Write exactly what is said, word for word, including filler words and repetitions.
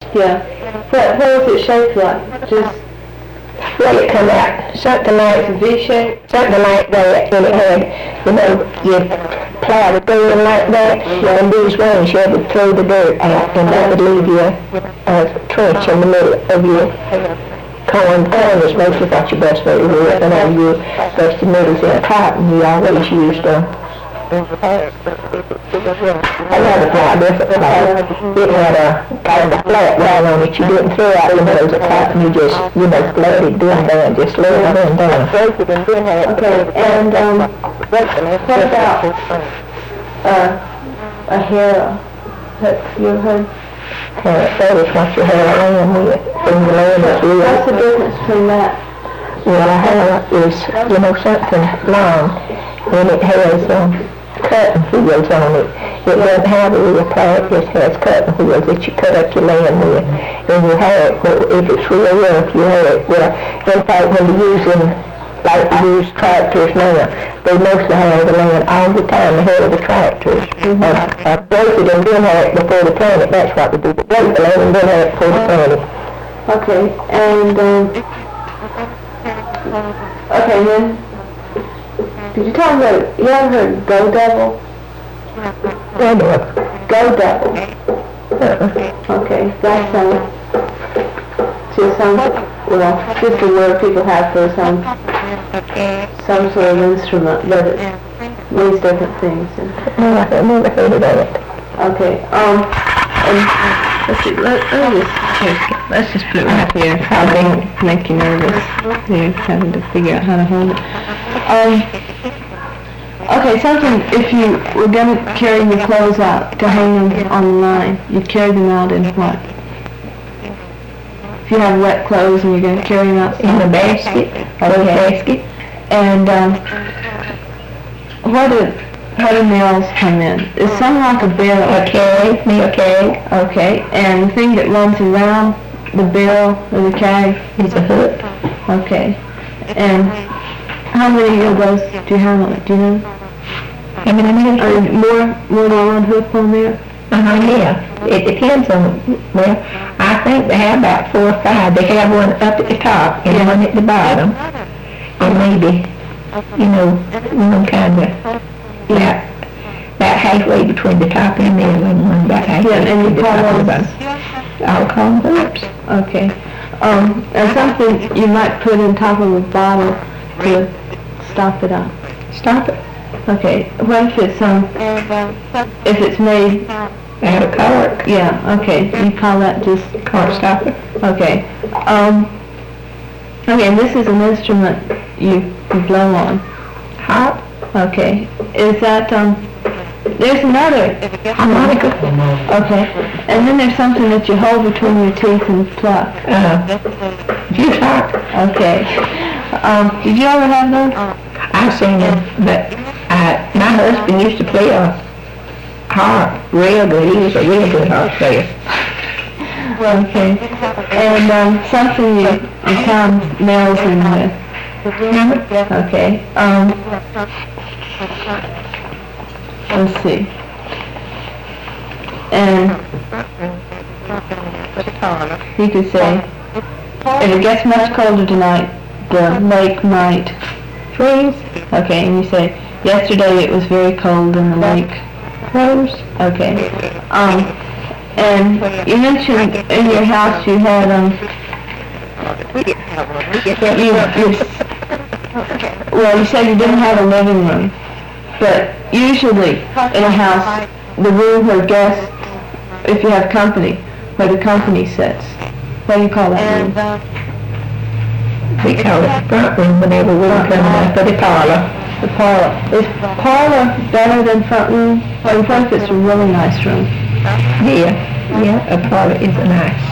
Yeah. What, what was it shaped like? Just... Well, it come out something like a V shape? Something like that, and it had, you know, you plow the dirt like that, and these rings, you would throw the dirt out, and that would leave you a trench in the middle of your corn. Corn is mostly what you best very with, and all your best middles in cotton, you always used uh, I had a plow different plow. It had a kind of flat line on it. You didn't throw out the middles of cotton, you just, you know, let it down down, just let it down down. Okay, and um, what about uh, a harrow? Have you ever heard? Uh, that is what you have land with. In the land that's real. What's the difference between that? Well, a harrow is, you know, something long, and it has um, cutting wheels on it. It doesn't have a real plow, it just has cutting wheels that you cut up your land with. And you have it, well, if it's real rough, you have it. Well, in fact, when you're using, like you use tractors now, they mostly have the land all the time ahead of the tractors. Mm-hmm. Uh, uh, break it and then have it before they plant it, that's what they do. They break the land and then have it before they plant it. Okay, and, um, okay, then, did you talk about, you ever heard Go Devil? Go Devil. Go Devil. Uh-uh. Okay, that's um, just some, well, just a word people have for some, some sort of instrument, but it means different things. No, I've never heard of it. Okay, um, and let's see, let, let me just, let's just put it right here. I'll make, make you nervous. You're having to figure out how to hold it. Um, okay, something, if you were going to carry your clothes out to hang them on the line, you'd carry them out in what? If you have wet clothes and you're going to carry them out in a basket, or a basket. And um, where do, where do nails come in? Is something like a barrel? A keg, nail keg. Okay, and the thing that runs around the barrel of the keg is a hook. Okay, and how many of those do you have on it? Do you know? How many nails? Are there more, more than one hook on there? Uh-huh, yeah. It depends on, well, I think they have about four or five. They have one up at the top and one at the bottom. And maybe, you know, one kind of, about, about halfway between the top and the middle, and one about halfway yeah, and you call those? I'll call them hoops. Okay. Um, and something you might put on top of a bottle to stop it up. Stop it. Okay. What if it's um, if it's made out of cork? Yeah. Okay. You call that just cork stopper. Okay. Um. Okay. And this is an instrument you, you blow on. Harp. Okay. Is that um? There's another harmonica. Okay. And then there's something that you hold between your teeth and pluck. Uh. Juice harp. Okay. Um. Did you ever have those? I've seen them, but uh, my husband used to play a harp real good. He was a real good harp player. Okay. And um, something you, you found nails in with. Okay. Um, let's see. And you could say, if it gets much colder tonight, the lake might freeze. Okay, and you say, yesterday it was very cold and the lake froze. Okay. Um, and you mentioned in your house you had, um, you, you, well, you said you didn't have a living room, but usually in a house, the room where guests, if you have company, where the company sits, what do you call that room? We call it the front room whenever we come in for the parlor. The parlor. Is parlor better than front room? Or what if it's a really nice room? Yeah, yeah, a parlor is a nice.